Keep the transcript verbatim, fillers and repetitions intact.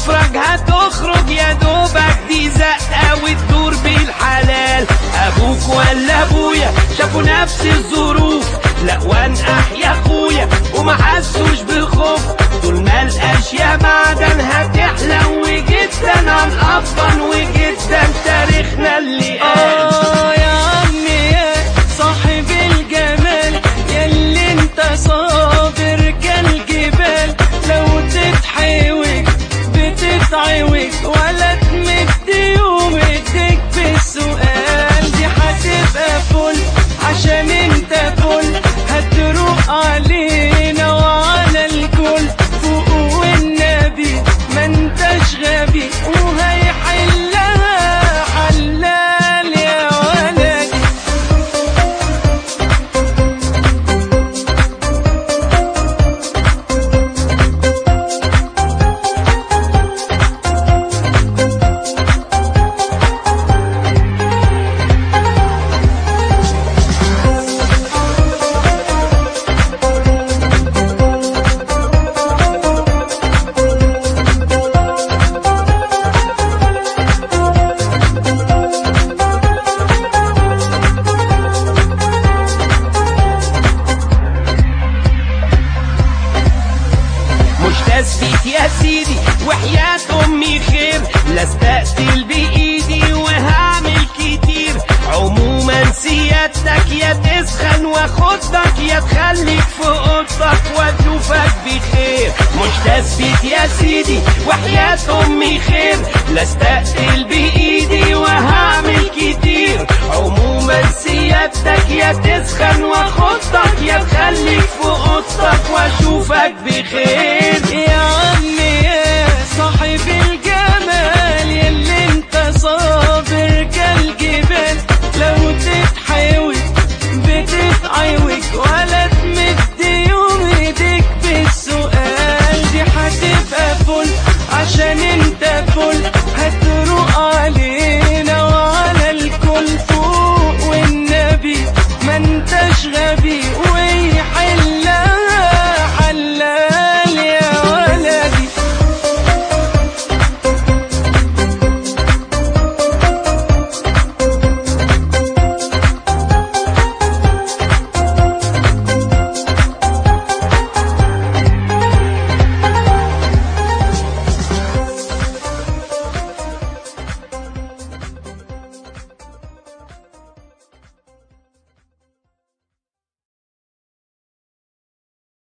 هتفرج هتخرج يا دوبك دي زقة وتدور بالحلال. ابوك ولا ابويا شافوا نفس الظروف، لا وانقح يا اخويا وما حسوش بالخوف. طول ما الاشياء معدن هتحلو جدا هنقطن وجدا تاريخنا اللي قال. اه يا عمي يا صاحب الجمال ياللي انت صابر كالجبال، لو تتحوج بتتعوج ولا تمد يوم ايديك بالسؤال. دي هتبقى فل عشان انت فل، هتروق علينا وعلى الكل. فوق والنبي ما انتش غبي وهيحلها حلال يا ولدي. تثبيت يا سيدي وحياة امي خير، لا استقتل بايدي وهعمل كتير. عموما سيادتك يا تسخن واخدك يا تخليك في اوضتك واشوفك بخير. مش تثبيت يا سيدي وحياة امي خير، لا استقتل بايدي وهعمل كتير. عموما سيادتك يا تسخن واخدك يا تخليك في اوضتك واشوفك بخير.